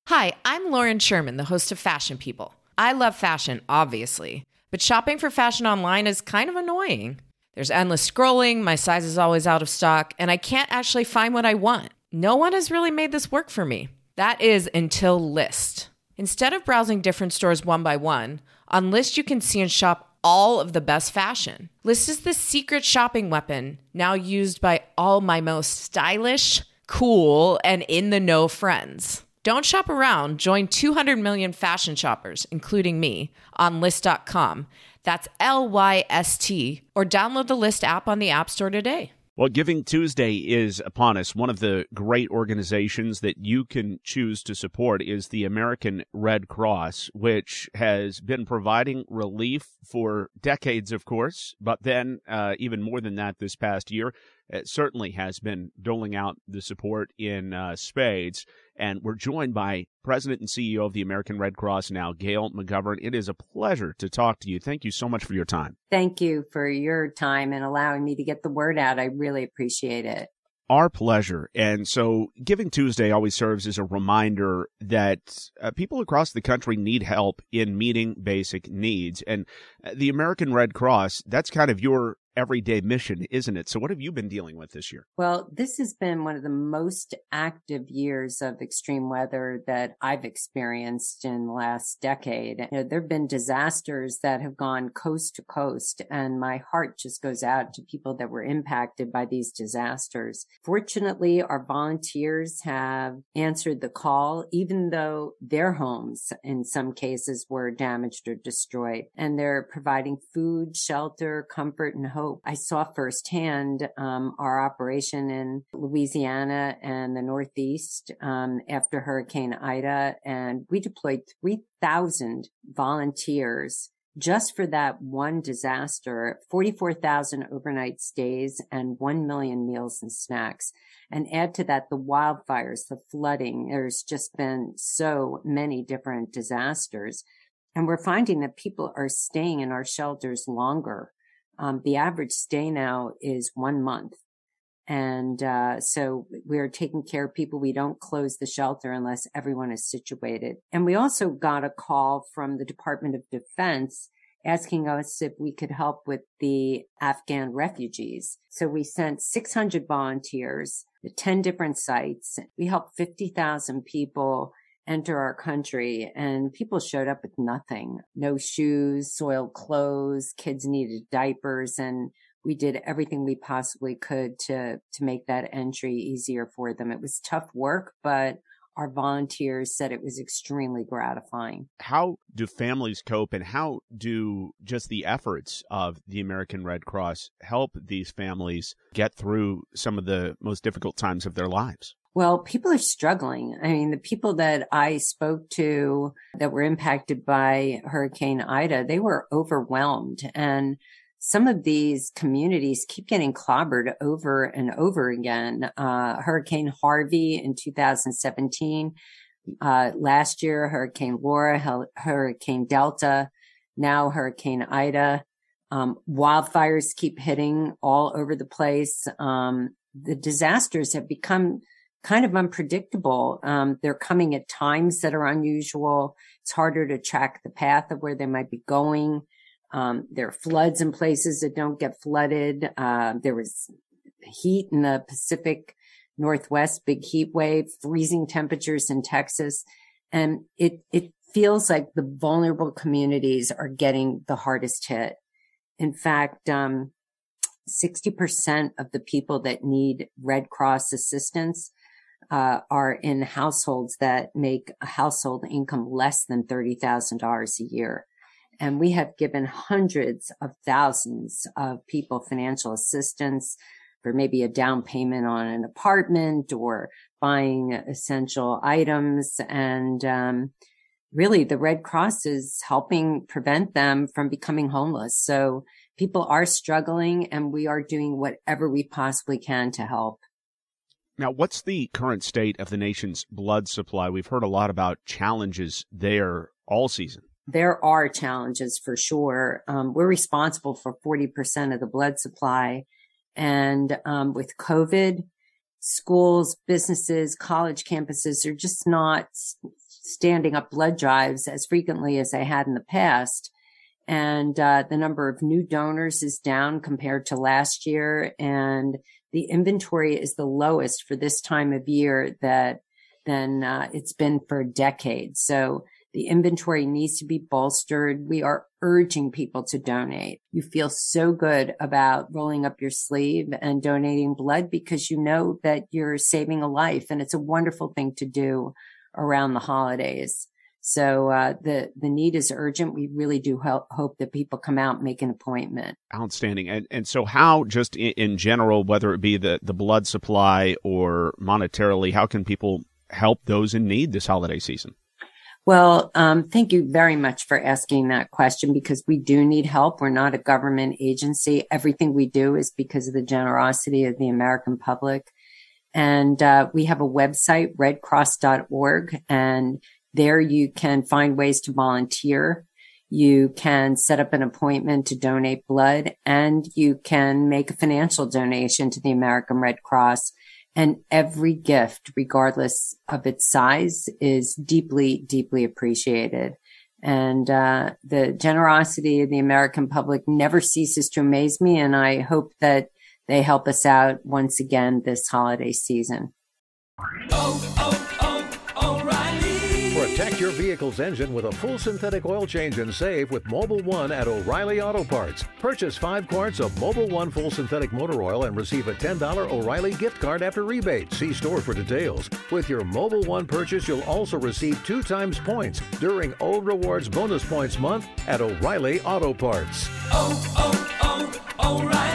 Hi, I'm Lauren Sherman, the host of Fashion People. I love fashion, obviously, but shopping for fashion online is kind of annoying. There's endless scrolling, my size is always out of stock, and I can't actually find what I want. No one has really made this work for me. That is until Lyst. Instead of browsing different stores one by one, on Lyst you can see and shop all of the best fashion. Lyst is the secret shopping weapon now used by all my most stylish, cool, and in-the-know friends. Don't shop around. Join 200 million fashion shoppers, including me, on Lyst.com. That's Lyst, or download the Lyst app on the App Store today. Well, Giving Tuesday is upon us. One of the great organizations that you can choose to support is the American Red Cross, which has been providing relief for decades, of course, but then even more than that this past year. It certainly has been doling out the support in spades. And we're joined by President and CEO of the American Red Cross now, Gail McGovern. It is a pleasure to talk to you. Thank you so much for your time. Thank you for your time and allowing me to get the word out. I really appreciate it. Our pleasure. And so Giving Tuesday always serves as a reminder that people across the country need help in meeting basic needs. And the American Red Cross, that's kind of your everyday mission, isn't it? So what have you been dealing with this year? Well, this has been one of the most active years of extreme weather that I've experienced in the last decade. There have been disasters that have gone coast to coast, and my heart just goes out to people that were impacted by these disasters. Fortunately, our volunteers have answered the call, even though their homes in some cases were damaged or destroyed, and they're providing food, shelter, comfort, and hope. I saw firsthand our operation in Louisiana and the Northeast after Hurricane Ida, and we deployed 3,000 volunteers just for that one disaster, 44,000 overnight stays, and 1 million meals and snacks. And add to that the wildfires, the flooding. There's just been so many different disasters. And we're finding that people are staying in our shelters longer. The average stay now is 1 month. And so we're taking care of people. We don't close the shelter unless everyone is situated. And we also got a call from the Department of Defense asking us if we could help with the Afghan refugees. So we sent 600 volunteers to 10 different sites. We helped 50,000 people enter our country, and people showed up with nothing. No shoes, soiled clothes, kids needed diapers, and we did everything we possibly could to make that entry easier for them. It was tough work, but our volunteers said it was extremely gratifying. How do families cope, and how do just the efforts of the American Red Cross help these families get through some of the most difficult times of their lives? Well, people are struggling. I mean, the people that I spoke to that were impacted by Hurricane Ida, they were overwhelmed. And some of these communities keep getting clobbered over and over again. Hurricane Harvey in 2017, last year, Hurricane Laura, Hurricane Delta, now Hurricane Ida. Wildfires keep hitting all over the place. The disasters have become kind of unpredictable. They're coming at times that are unusual. It's harder to track the path of where they might be going. There are floods in places that don't get flooded. There was heat in the Pacific Northwest, big heat wave, freezing temperatures in Texas. And it feels like the vulnerable communities are getting the hardest hit. In fact, 60% of the people that need Red Cross assistance are in households that make a household income less than $30,000 a year. And we have given hundreds of thousands of people financial assistance for maybe a down payment on an apartment or buying essential items. And really, the Red Cross is helping prevent them from becoming homeless. So people are struggling, and we are doing whatever we possibly can to help. Now, what's the current state of the nation's blood supply? We've heard a lot about challenges there all season. There are challenges for sure. We're responsible for 40% of the blood supply. And with COVID, schools, businesses, college campuses are just not standing up blood drives as frequently as I had in the past. And the number of new donors is down compared to last year. And the inventory is the lowest for this time of year than it's been for decades. So the inventory needs to be bolstered. We are urging people to donate. You feel so good about rolling up your sleeve and donating blood because you know that you're saving a life. And it's a wonderful thing to do around the holidays. So the need is urgent. We really do hope that people come out and make an appointment. Outstanding. And so how, just in general, whether it be the blood supply or monetarily, how can people help those in need this holiday season? Well, thank you very much for asking that question because we do need help. We're not a government agency. Everything we do is because of the generosity of the American public. And we have a website, redcross.org, and there you can find ways to volunteer. You can set up an appointment to donate blood, and you can make a financial donation to the American Red Cross. And every gift, regardless of its size, is deeply, deeply appreciated. And the generosity of the American public never ceases to amaze me. And I hope that they help us out once again this holiday season. Protect your vehicle's engine with a full synthetic oil change and save with Mobil 1 at O'Reilly Auto Parts. Purchase 5 quarts of Mobil 1 full synthetic motor oil and receive a $10 O'Reilly gift card after rebate. See store for details. With your Mobil 1 purchase, you'll also receive 2 times points during O Rewards Bonus Points Month at O'Reilly Auto Parts. O'Reilly.